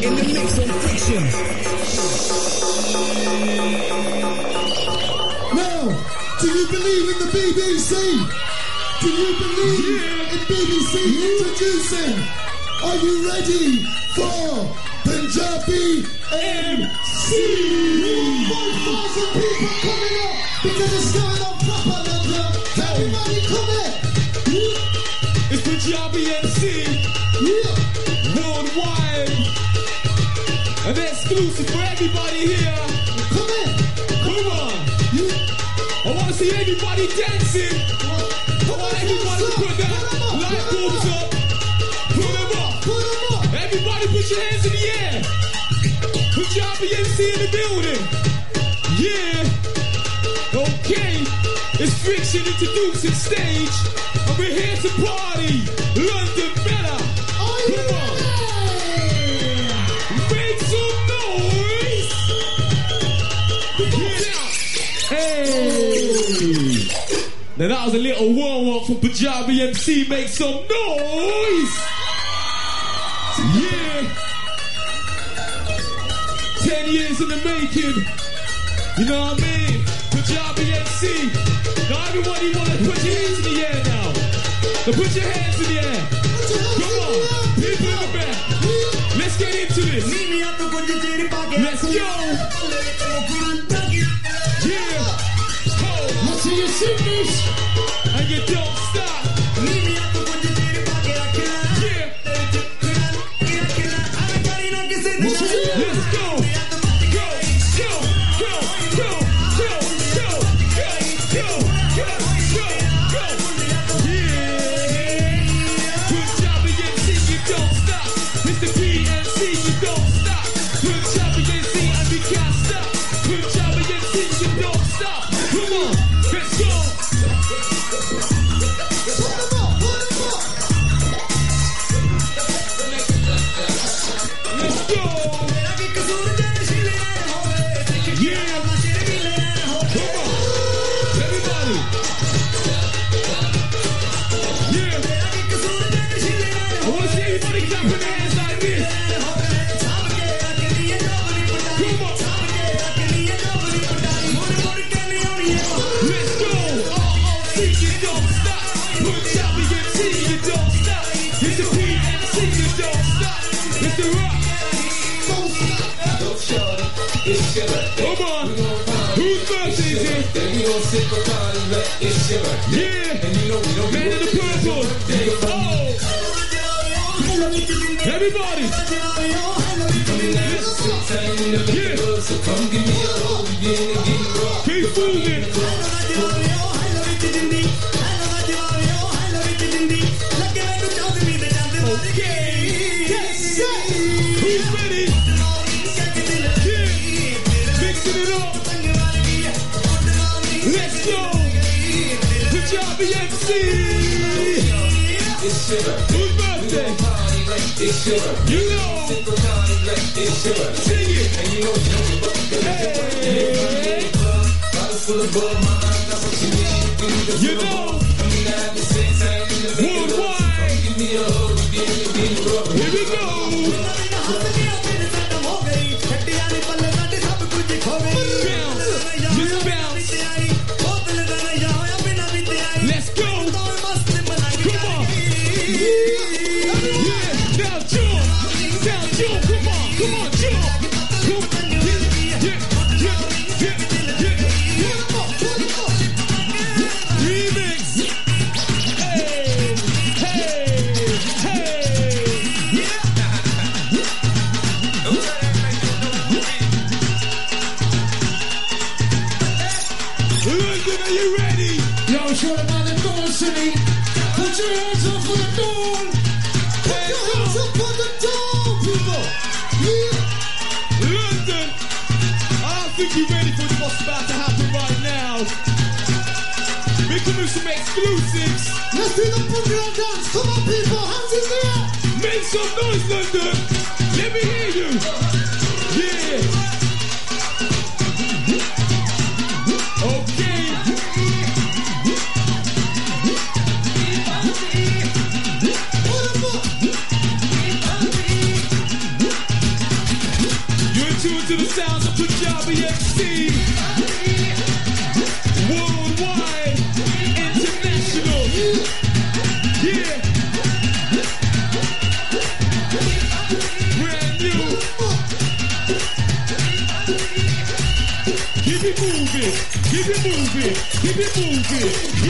in the mix on Friction. Now, do you believe in the BBC? Do you believe in BBC introducing? Are you ready for Punjabi MC? 1,000 people coming up because it's going on proper, London. Everybody come in. It's Punjabi MC. Worldwide. And exclusive for everybody here. Come in. Come on. I want to see everybody dancing. I want everybody to put that light bulbs up. Put them up. Everybody put your hands in the air. Punjabi MC in the building. Yeah. Okay. It's Friction introducing stage. And we're here to party. London Better. Come on. Make some noise. Hey. Now that was a little warm-up from Punjabi MC. Make some noise. Yeah. 10 years in the making. You know what I mean? Punjabi MC. Now everybody wanna put your hands in the air now. Now put your hands in the air. Come on. People in the back. Let's get into this. Let's go. Yeah. Let's see you sing this. And you don't stop. Yeah. Let's go. Go, go, go, go, go, go, go, go, go, go, go. Yeah. Punjabi MC, you don't stop. It's the PNC, you don't stop. Punjabi MC, and we can't stop. Punjabi MC, you don't stop. Come on, let's go. Let's go. Yeah. Come on. Everybody. Yeah. I want to see everybody clapping their hands like this. Come on. Let's go. See, you don't stop. Punjabi MC, you don't stop. It's the PNC, you don't stop. It's the rock. Come on. Whose birthday is it? Yeah. Man in the purple. Oh. Everybody. Yeah. Keep moving. Okay. Who's ready? Yeah. Mixing it up. Let's go. Punjabi MC. Whose birthday? You know. Sing it. Hey. You know. Worldwide. Here we go. Let's go. Come on. Yeah. Now jump. Now jump. Come on. Come on. Jump. Come on. Yeah. Remix. Hey. London, are you ready? Yo, show them how they're going, City. Put your hands up for the dawn. Put your hands up for the dawn, people. Yeah. London, I think you're ready for what's about to happen right now. We can do some exclusives. Let's do the boogie dance. Come on, people. Hands in the air. Make some noise, London. Let me hear you. Yeah. Okay. tuned to the sounds of Punjabi MC. Worldwide, international. Yeah. Brand new. Keep it moving. Keep it moving. Keep it moving.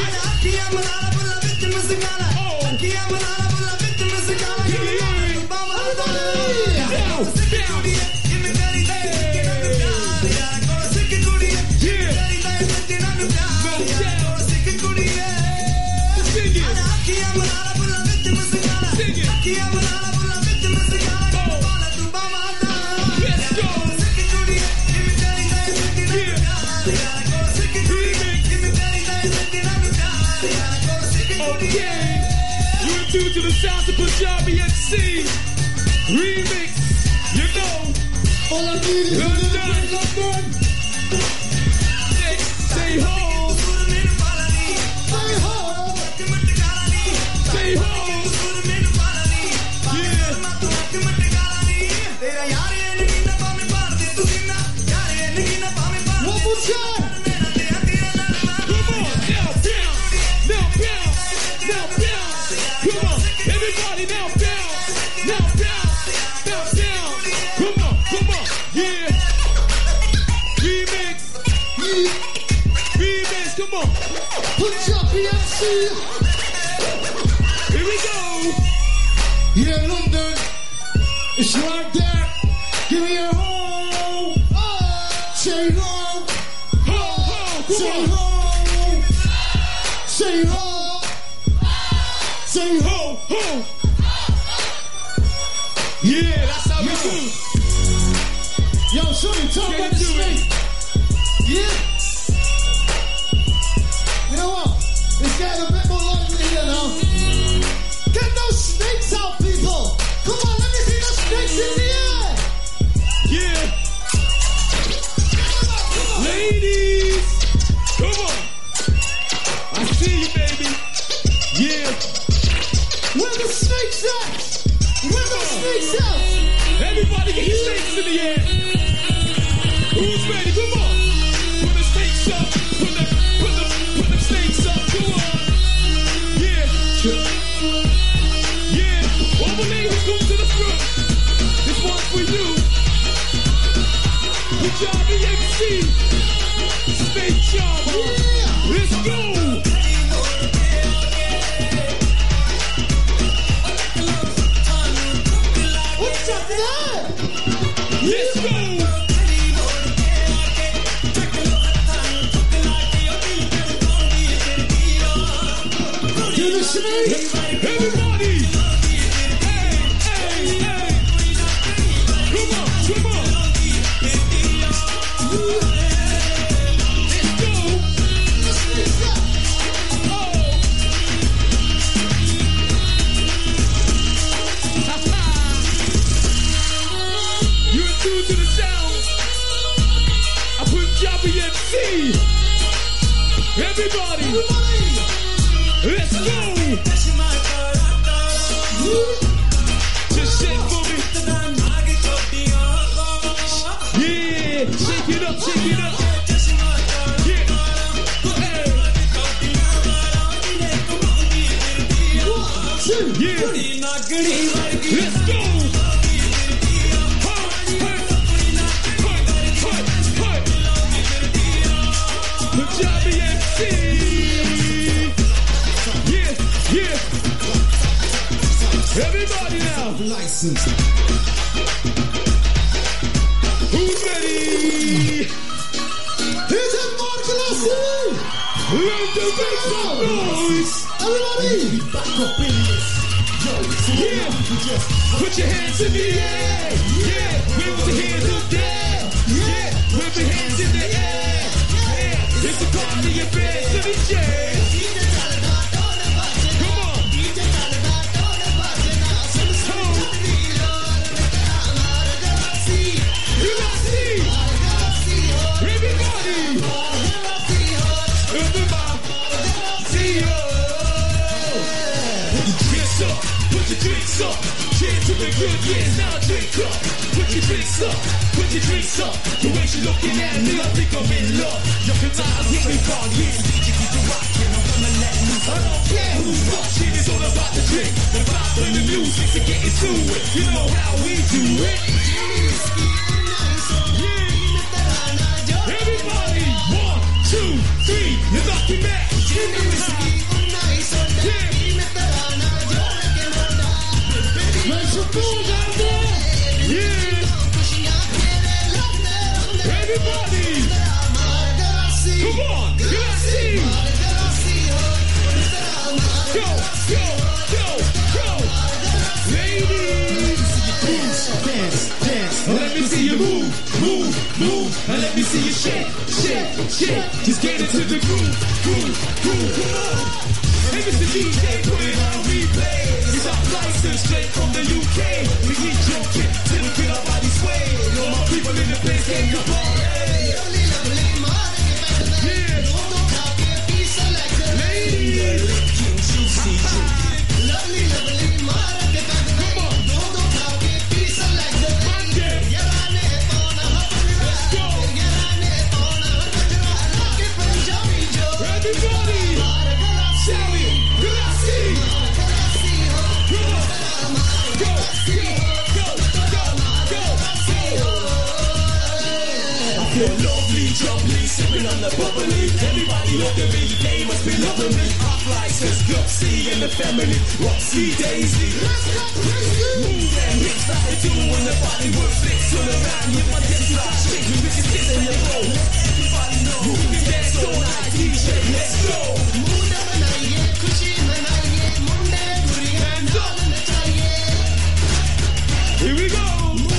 To the sounds of Punjabi MC remix, you know. All I need is London. Stay home. Stay home. Stay home. Yeah. One more time. Come on, now bounce, now bounce, now bounce. Come on, everybody now bounce, now bounce, now bounce. Come on, yeah. Remix, remix, come on. Punjabi MC. Here we go. Yeah, London. It's right there. Give me a ho. Say ho. Ho, ho, come Say on. ho. Say ho. Say ho. Ho. Yeah, that's how we do. Yo, Sonny, talk Can about you the do it? snake. Yeah. You know what? It's getting a bit more lively here now. Get those snakes out, people. Come on, let me see those snakes in the air. Yeah. Ladies, come on. I see you, baby. Yeah. Where the snakes at? Where the snakes at? Everybody get your snakes in the air. Who's ready? Come on. Put the snakes up. Put the snakes up. Come on. Yeah. Yeah. All the ladies come to the front. This one's for you. Punjabi MC. Snake charmer. Yeah. Let's go. What's up there? Let's go. Do the snake. Everybody. Hey, hey, hey. Come on, come on. Let's go. The snake's up. Oh. You're tuned to the sounds of Punjabi MC. Everybody, let's go. Just shake for me. Yeah, shake it up, shake it up. Yeah. Hey. Yeah. Let's go. Punjabi MC. Yeah, yeah. Everybody now. License. Who's ready? Here's a Mark Let the big noise. Everybody, back up in this. Yo, so Yeah. Put your hands in the air. Yeah. Wave the hands up there. Yeah. Wave the hands in the air. Yeah. It's a party affair to the jazz. Come on. You got see. Everybody. See you. Put your drinks up. Put your drinks up. Cheers to the good years, now drink up. Put your drinks up, put your drinks up. The way she looking at me, I think I'm in love. You cannot hit me wrong, yeah. Keep the rockin', I'm gonna let loose. I don't care who's watching, it's all about the drink. The vibe and the music to get into it. You know how we do it. Yeah. Everybody, 1, 2, 3, you're knocking back. Make some noise out there! Yeah! Everybody! Come on! Let's see! Go! Go! Go! Go! Ladies! Dance! Let me see you move! And let me see you shake! Just get into the groove! Come on! Hey, Mr. DJ, put it on replay. It's our license straight from the UK. We keep joking till we get our body sway. All my people in the place came to party. Yeah. Ladies. Come on. Let's go. Everybody. Lovely, jubbly, sipping on the bubbly. Everybody look at me, they must be loving me. Hot license, Gutsy and the family. Roxy, Daisy. Move and hits like they do when the body works. Flicks turn around with my dick like shit. We just kiss in the roll. Everybody know. We can dance all night, DJ. Let's go. Hands up. Here we go.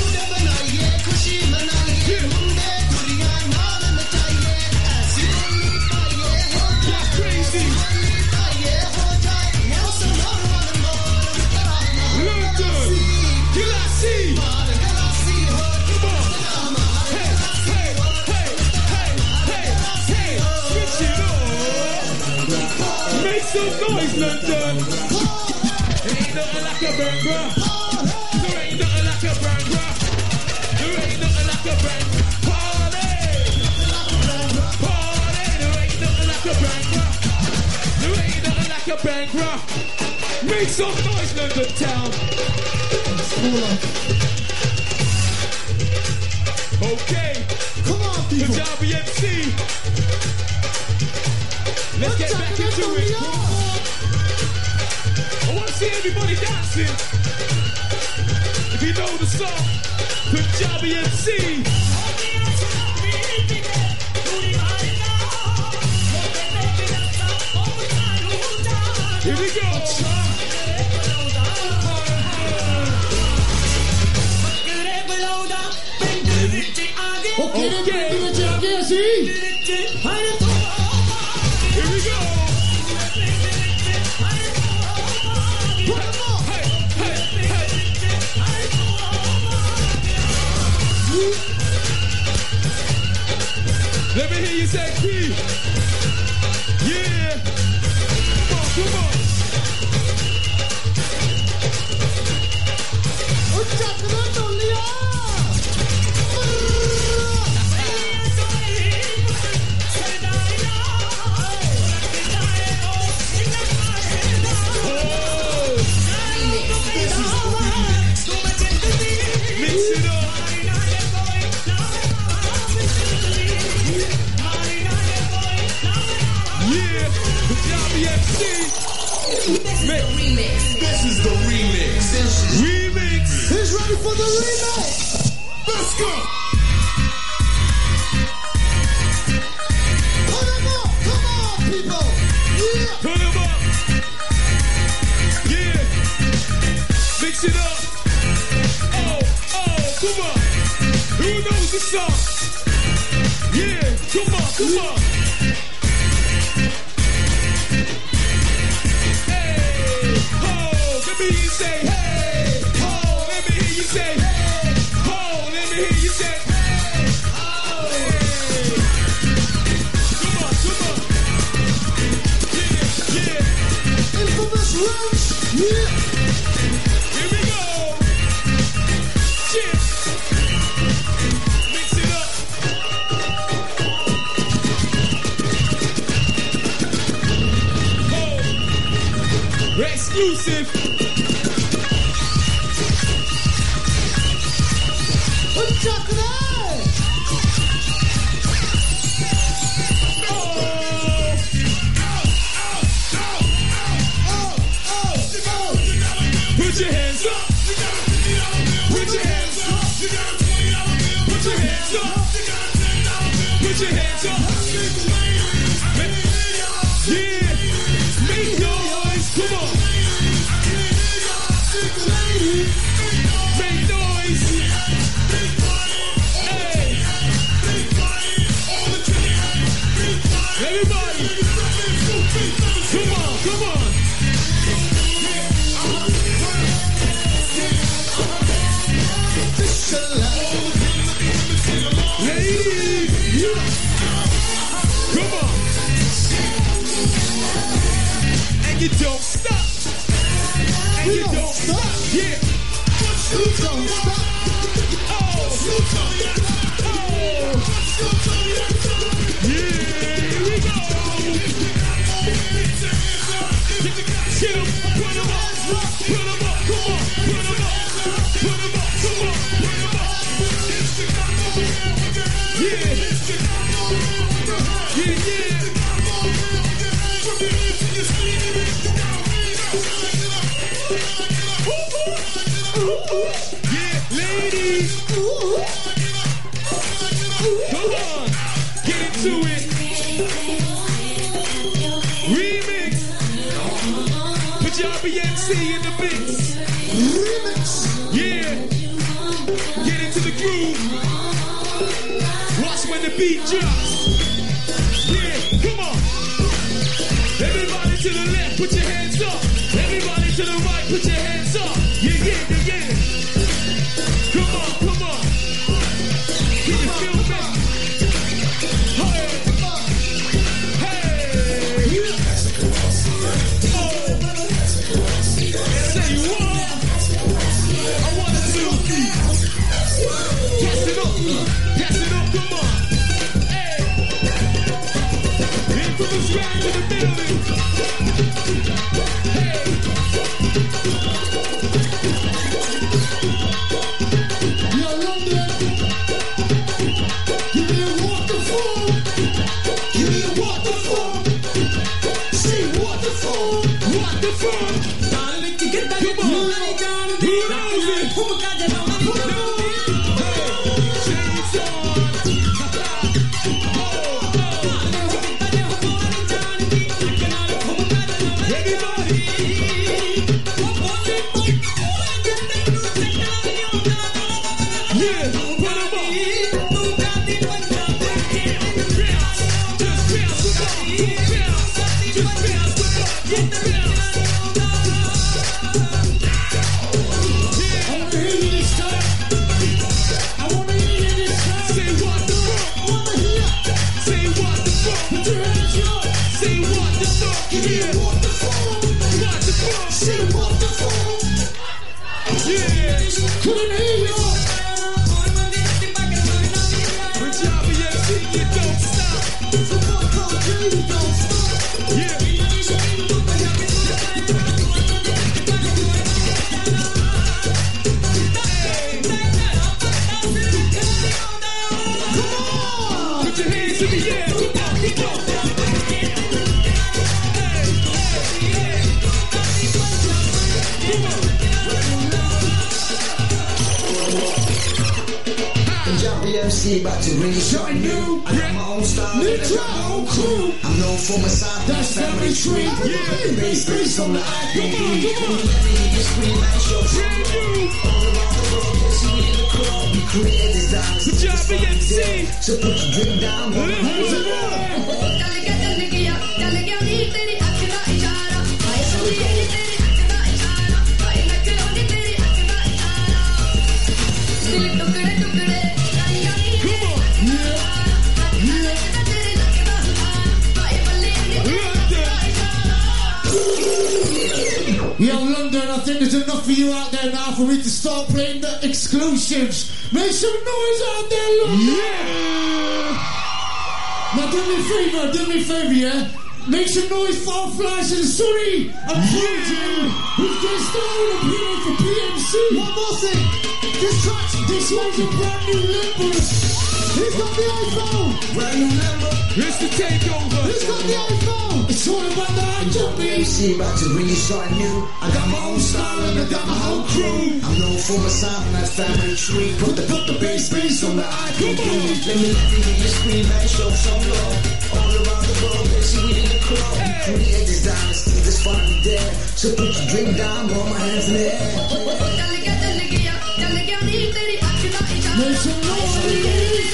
Some noise, London. Ain't nothing like a bang, there ain't nothing like a bang, there ain't nothing like a bang. Party, there ain't nothing like a bang, there ain't nothing like a bang. Make some noise, London town. Okay, come on, people. Kajabi MC. Let's get back into it. I want to see everybody dancing. If you know the song, Kajabi MC. Here we go. Okay. Here we go. Let me hear you say P. Yeah. Come on. This is the remix. Remix. Who's ready for the remix? Let's go. Put them up. Come on, people. Yeah. Put them up. Yeah. Mix it up. Oh, come on. Who knows the song? Yeah. Come on. Let me hear you say, hey, ho, let me hear you say, hey, ho, let me hear you say, hey, ho, hey. Come on. Yeah. Infamous Rich, yeah. Here we go. exclusive. Put your hands up. Put your hands up. Put your hands up. Put your hands up. Yeah. Make noise. Come on. Make noise. Hey. Everybody. Come on. Come on. Ladies, come on, and you don't stop, and you don't stop, yeah, you don't stop, oh, yeah, here we go, get 'em, put 'em up, come on, put 'em up, come on, put 'em up. Yeah, yeah, yeah. Yeah, ladies. Come on, get into it. Remix. Punjabi MC in the mix. Remix. Yeah. Get into the groove. Watch when the beat drops. Yeah, come on. Everybody to the left, put your hands up. Everybody to the right, put your hands up. Yeah, yeah, yeah, yeah. Come on, come on. Can you feel me? Hey, hey. Oh. Say what? I want to do. Pass it up. Pass it up, come on. Hey. Infamous ride to the building. Hey. Yo, London. Give me a waterfall. Give me a waterfall. Say waterfall. Waterfall. Come on. Who knows it? About to bring you something new. I got my own style, I got my own crew. I'm known for my side, that's family tree. Yeah, bass on the IPD. Let me hear you scream at your brand new. All around the world, you see me in the club. We created this dynasty. Punjabi MC. So put your drink down, hold your hands up. Yo, London, I think there's enough for you out there now for me to start playing the exclusives. Make some noise out there, London! Yeah! Now do me a favour, yeah? Make some noise for Flash and Sunny and Prodigy, who's just starring appearing for PMC. One more thing. This one's a brand new limber. Who's got the iPhone? Brand new number. It's the takeover. Who's got the iPhone? It's all about the high See about to bring you something new. I got my own style and I got my whole crew. I'm known for my sound, that family tree. Put the bass on the iPhone. Let me hear you scream and show some love. All around the world, they see we in the club. We create this dynasty, this finally there. So put your drink down, hold my hands in the air. Make some noise.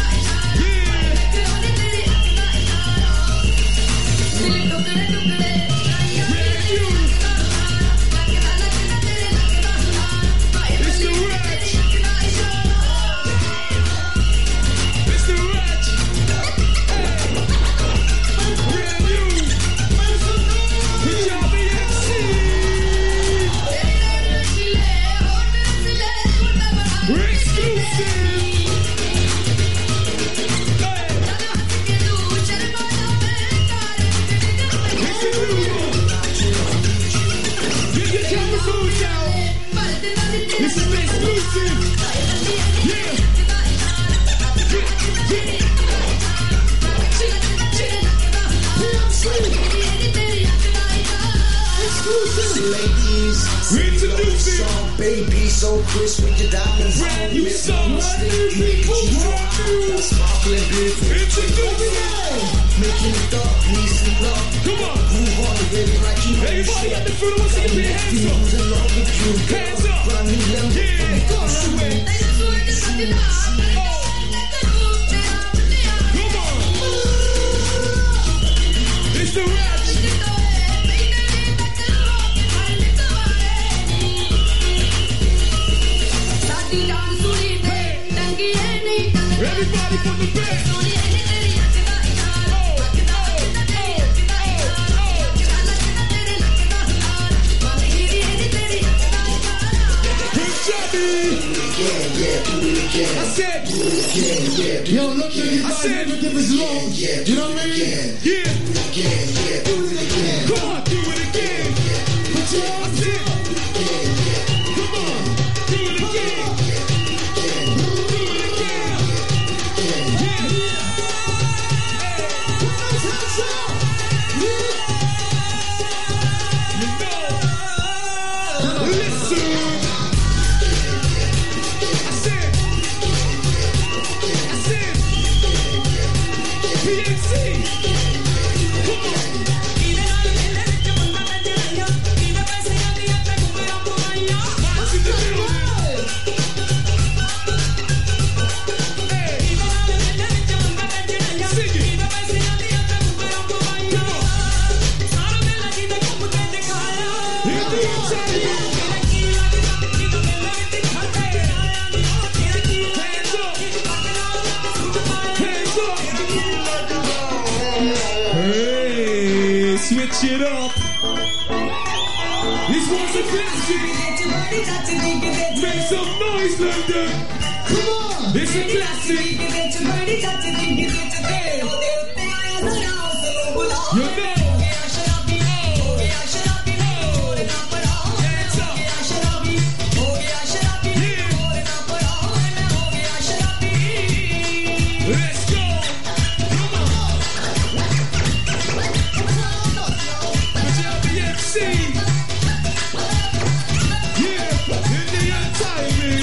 This is exclusive. Yeah. Ladies, introducing song, baby, so crisp with your diamonds. Brand new song, sparkling beautiful. Introducing making it up, need some love. Come on, move on, baby, like you. Everybody at the front, I want to see your hands up. Hands up. Yeah, go away. Come on. It's the Ratch. Everybody from the back. I said, yo, look at these guys, never give us long. You know what I mean? Yeah. Do it again. Come on, do it again. Put your hands up. Come on, do it again. Do it again. Yeah. Put those hands up. You know. Listen. PMC. Come on. What's in the middle? Hey. Sing it. Come on. Here's the outside. Hands up. Hands up. Hey, switch it up. This one's a classic. Make some noise, London. Come on. It's a classic. You know. Hands up. Yeah. Let's go. Come on. PMC. Yeah, in the entire.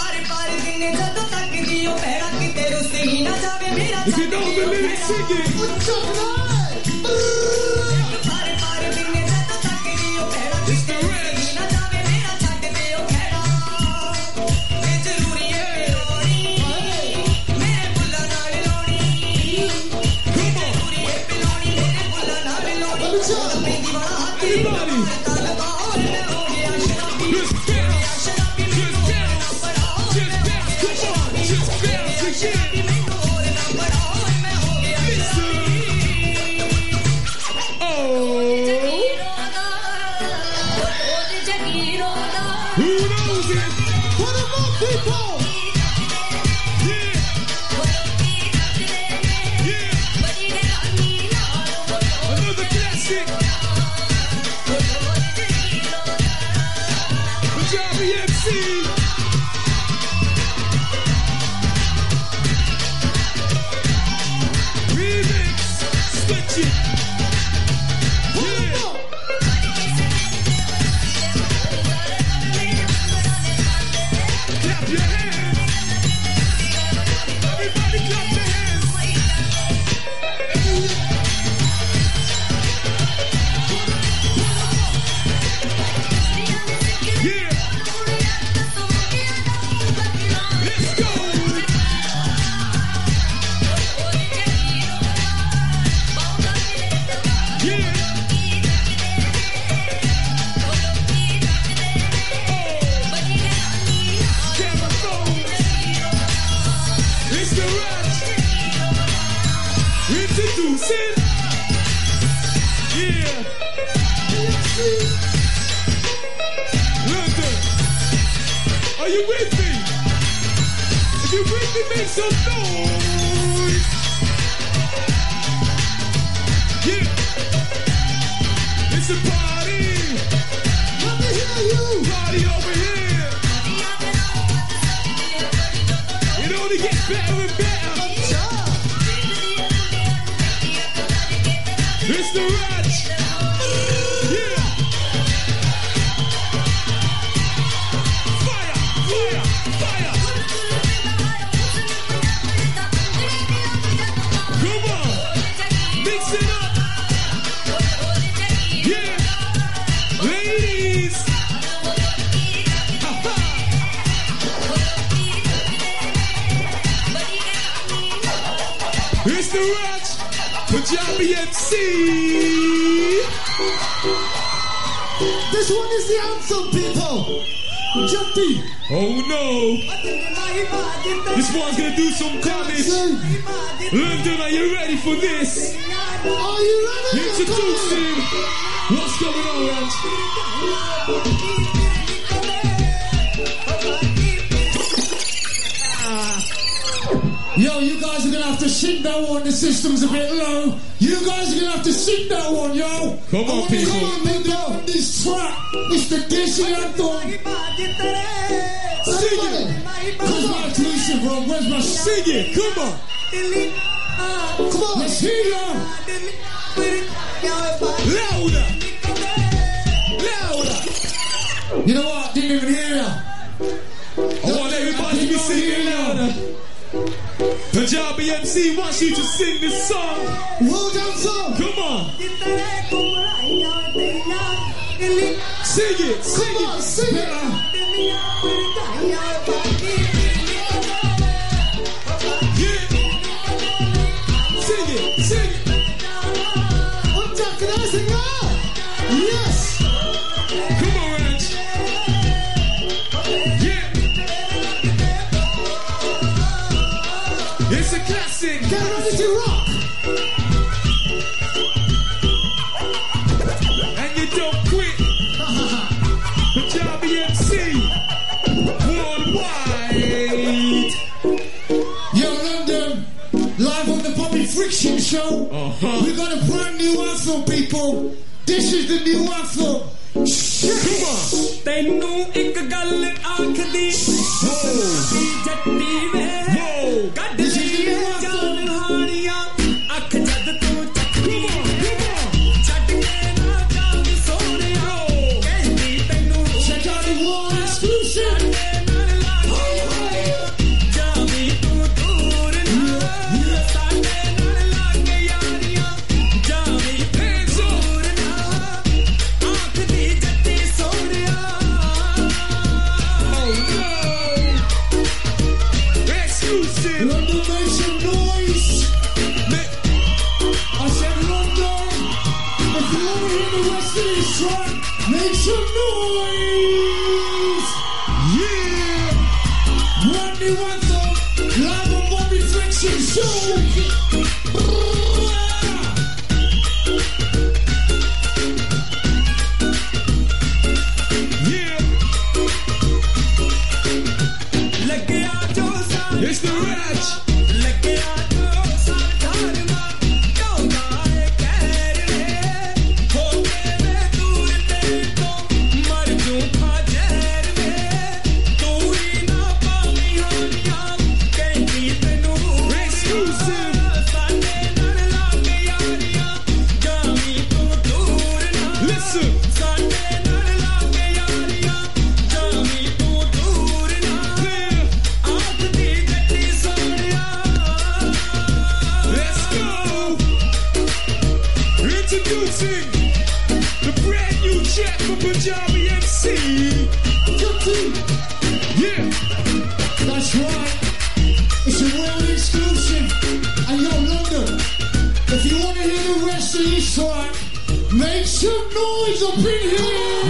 If you know the lyrics, sing it. It's the Ratch. Come on. Everybody. Just bounce. Just bounce. Just bounce. Come on. Just bounce again. Listen. Oh. Who knows it? Put them up, people. Yeah. Yeah. Another Mr. Raj. Introducing. Yeah. London. Are you with me? If you're with me, make some noise. Yeah. It's a party. Let me hear you. Party over here. It only gets better and better. Mr. Raj. Yeah. Fire, fire, fire. Come on. Mix it up. Yeah. Ladies. Ha-ha. Mr. Raj. Punjabi MC. This one is the anthem, people. Jati. Oh no. This one's gonna do some damage. London, are you ready for this? Are you ready? Introducing. What's going on, Raj? Yo, you guys are gonna have to sing that one. The system's a bit low. You guys are gonna have to sing that one, yo. Come on, people. Come on, people. This track, it's the Desi anthem. Sing it. Where's my exclusive, bro? Where's my Sing it. Come on. Come on, let's hear ya. Louder. Louder. You know what? Didn't even hear ya. I want everybody to be singing louder. Punjabi MC wants you to sing this song. Well done, sir. Come on. Sing it. Sing Come on, it. sing it. Yeah. Sing it. Sing it. One time, can I sing that? Yes. Come on, Raj. Yeah. It's a classic. Get ready to rock. And you don't quit. Punjabi MC. Worldwide. Yo, London, live on the Bobby Friction Show. We got a brand new anthem, people. This is the new anthem. Come on. ਤੈਨੂੰ ਇੱਕ ਗੱਲ ਆਖਦੀ ਜੱਟੀ ਵੇ ਕੱਢ ਲਈ ਜਾਨ ਹਾਰੀਆਂ ਅੱਖ ਜਦ ਤੂੰ ਚੱਕੀ ਛੱਡ ਕੇ ਨਾ ਜਾਵੀਂ ਸੋਹਣਿਆ ਕਹਿੰਦੀ ਤੈਨੂੰ Check out the one exclusive. ਜਾਵੀਂ ਤੂੰ ਦੂਰ ਨਾ ਸਾਡੇ ਨਾਲ ਲੱਗ ਯਾਰੀਆਂ ਜਾਵੀਂ ਦੂਰ ਨਾ ਆਖਦੀ ਜੱਟੀ ਸੋਹਣਿਆ Exclusive. London, make some noise. I said, London, if you want to hear the rest of this track, make some noise. Yeah. Brand new anthem, live on Bobby Friction Show. Yeah. ਲੱਗਿਆ ਜੋ ਸਾਰ It's the Raj. ਲੱਗਿਆ ਜੋ ਸਾਰ ਧਰਮਾ ਚਾਹੁੰਦਾ ਏ ਕਹਿਰ ਰੇ ਹੋ ਕੇ ਵੇ ਦੂਰ ਤੇਰੇ ਤੋਂ ਮਰ ਜੂ ਖਾ ਜ਼ਹਿਰ ਵੇ ਤੂੰ ਹੀ ਨਾ ਪਾਵੀਂ ਹਾਨੀਆਂ ਕਹਿੰਦੀ ਤੈਨੂੰ Exclusive. ਸਾਡੇ ਨਾਲ ਲੱਗ ਯਾਰੀਆਂ ਜਾਵੀਂ ਤੂੰ ਦੂਰ ਨਾ Listen. ਸਾਡੇ ਨਾਲ ਲੱਗ ਯਾਰੀਆਂ ਜਾਵੀਂ ਤੂੰ ਦੂਰ ਨਾ Clear. ਆਖਦੀ ਜੱਟੀ ਸੋਹਣਿਆ Let's go. Introducing the brand new track from Punjabi MC. Yeah. That's right. It's a world exclusive. And yo, London, if you want to hear the rest of this track, make some noise up in here.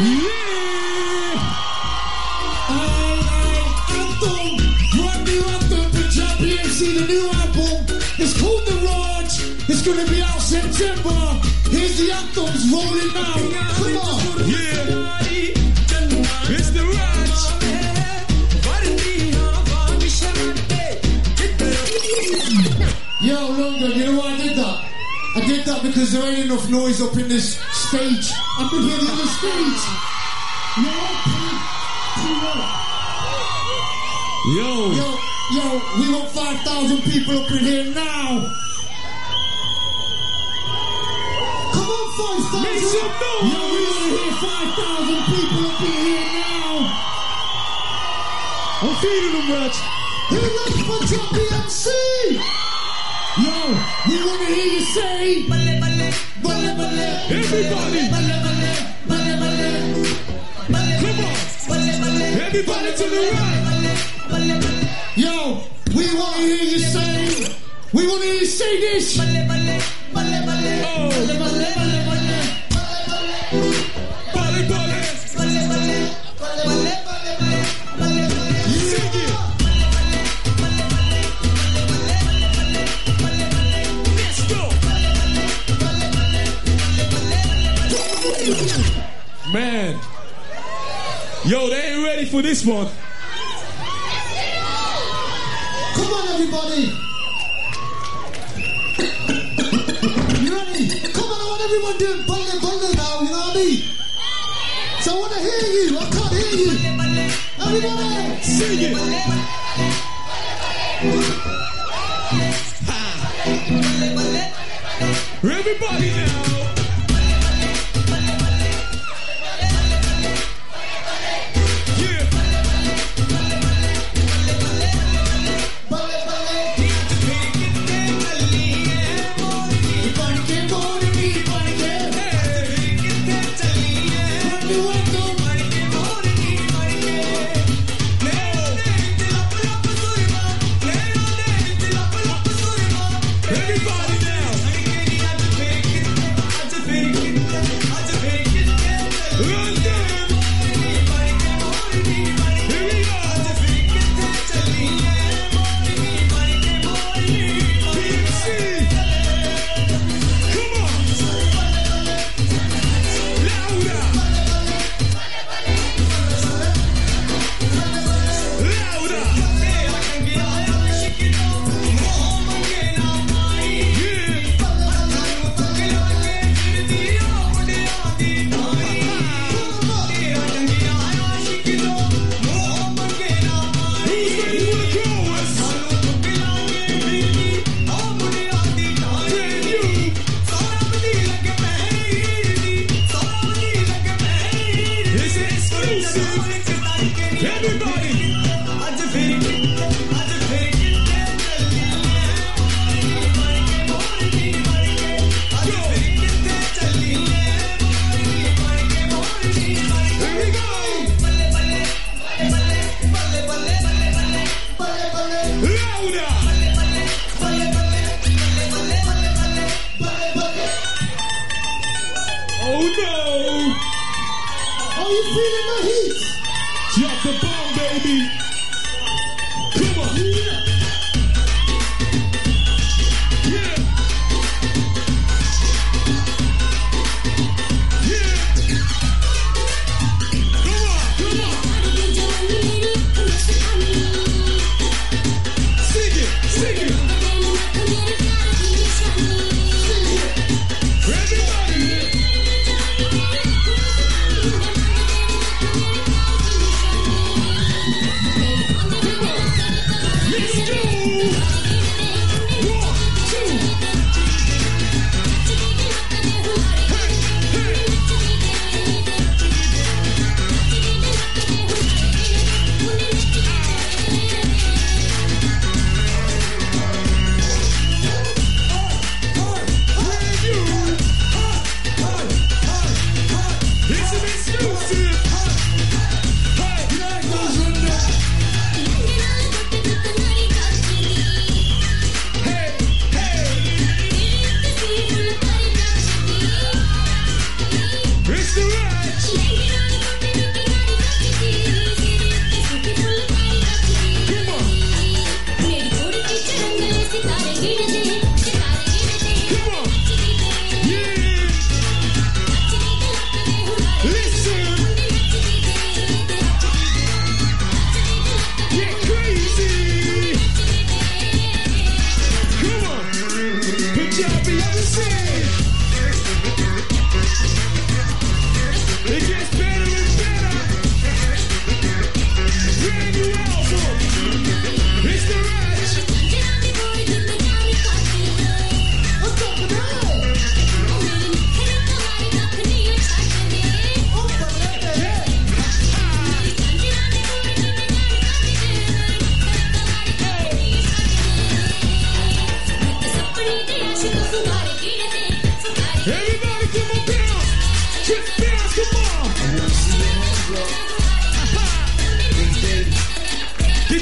Yeah. Anthem, brand new anthem, Punjabi MC. see the new album. It's called The Raj. It's gonna be out September. Here's the anthems rolling now. Come on. Yeah. It's the Raj. Yo, London, you know why I did that? I did that because there ain't enough noise up in this stage. Up in here on the stage. Yo. Yo, we want 5,000 people up in here now. Come on, 5,000. Make some noise. Yo, we want to hear 5,000 people up in here now. I'm feeling them, Raj. Who loves for Choppy MC? Yo, we want to hear you say, balle, balle. Everybody. Come on. Everybody to the right. Yo, we want to hear you say, we want to hear you say this. Oh. Balle, balle. Sing it. Let's go. Man. Yo, they ain't ready for this one. Come on, everybody. You ready? Come on, I want everyone doing balle, balle now, you know what I mean? So I want to hear you. I can't hear you. Everybody, Sing it. Everybody now. Yeah. Everybody now.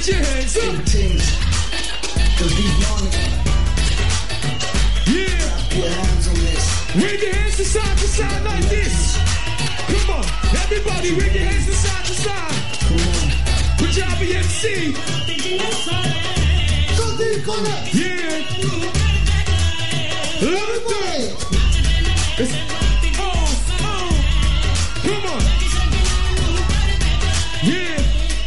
Put your hands up. Yeah. Wave your hands to side like this. Come on. Everybody wave your hands to side. Punjabi MC. Yeah. Everybody. Come on. Yeah.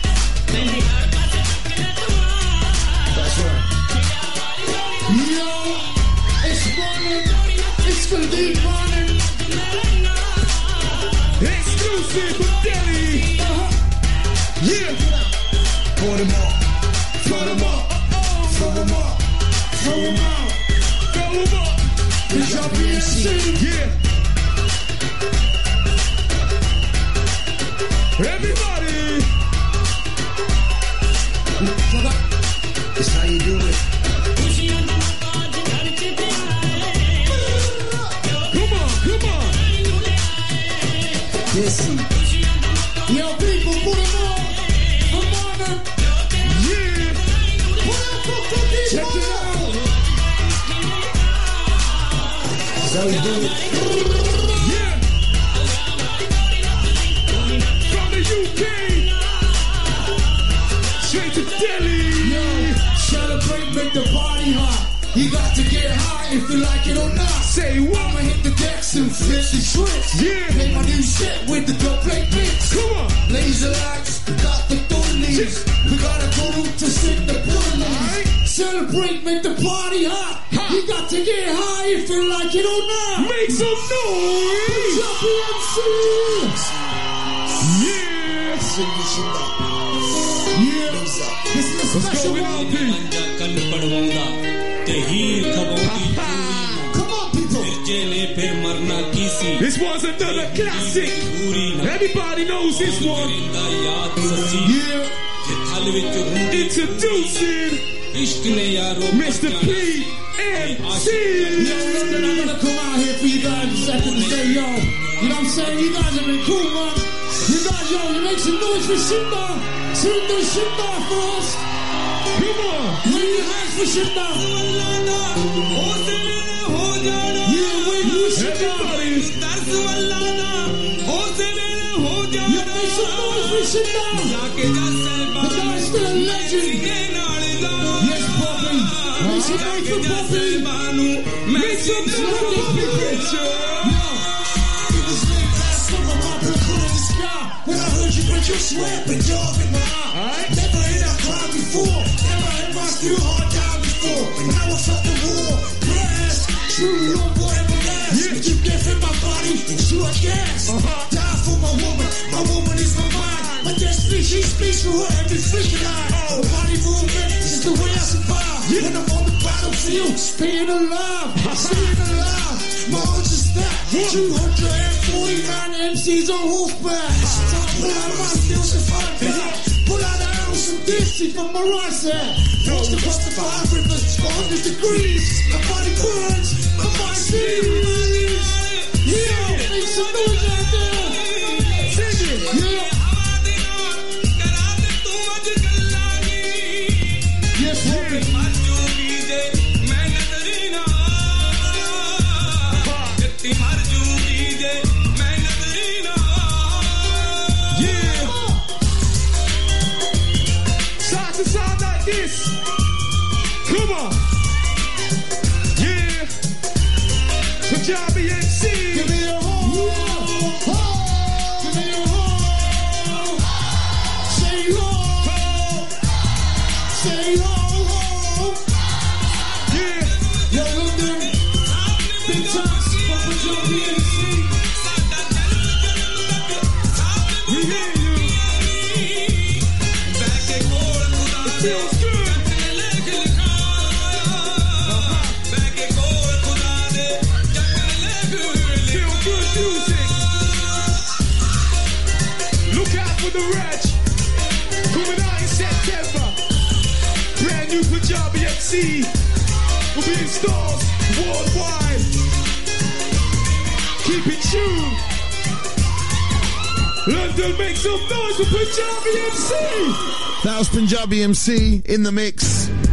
That's right. Yo, it's morning. It's gonna be morning. Exclusive from Delhi. Yeah. Pour them up. Throw them up. Throw them up. Throw them out. Throw them up. Punjabi MC. Yeah. Everybody. It's how you do it. Come on. Listen. Yo, people, put them on. Come on now. Yeah. Check it out. That's how you do it. Yeah. From the UK. Straight to Delhi. Yo, celebrate, make the party hot. You got to get high if you like it or not. Say what? I'ma hit the decks and flip the tricks. Yeah. Play my new set with the dope plate mix. Come on. Laser lights, we got the doilies. We gotta go to sing the bullies. Alright. Celebrate, make the party hot. You got to get high if you like it or not. Make some noise. Punjabi Yeah. Yeah, this is a What's special going on, one. P? Come on, people. This was another classic. Everybody knows this one. Yeah. Introducing Mr. P MC. Yo, London, I'm gonna come out here for you guys in a second to say, yo, you know what I'm saying? You guys have been cool, man. You guys, yo, you make some noise for Shimba. Shimba first. Come on. Wave your hands for Shimba. Yeah, wave your Shimba. Everybody. You make some noise for Shimba. The guy's still a legend. Yes, Bobby. Make some noise for Bobby. Make some noise for Bobby. It was late last summer, my blood put in the sky. When I heard you put your sweat and dog in my eye. Alright. Never hit a cry before. Never had my feel hard down before. Now I felt the war. Blast. True, no boy ever last. Yeah. You death in my body. It's you a gas. Die for my woman. My woman is my mind. My destiny, she speaks for her every freaking eye. Her body movement is the way I survive. When I'm on the battlefield, staying alive. Staying alive. My arms are stacked. 249 MCs on horseback. Pull out my skills to fight back. Pull out the arrows and dizzy from my right side. Forced across the 5 rivers, 400 degrees. My body burns, my mind sees. Yeah, make some noise out there. Sing it. Yeah. Yes, Robin. Yeah. Side to side like this. Come on. Yeah. Punjabi MC. Give me a home. Give me a home. Say home. Say home. Yeah. Yo, London. Big times for Punjabi MC. We hear you. It feels good. Feel good music. Look out for the Reg. Coming out in September. Brand new Punjabi MC. Will be in stores worldwide. Keep it tuned. London, make some noise for Punjabi MC. That was Punjabi MC in the mix.